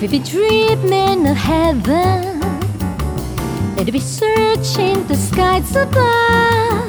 We'll be dreaming of heaven. We'll be searching the skies above.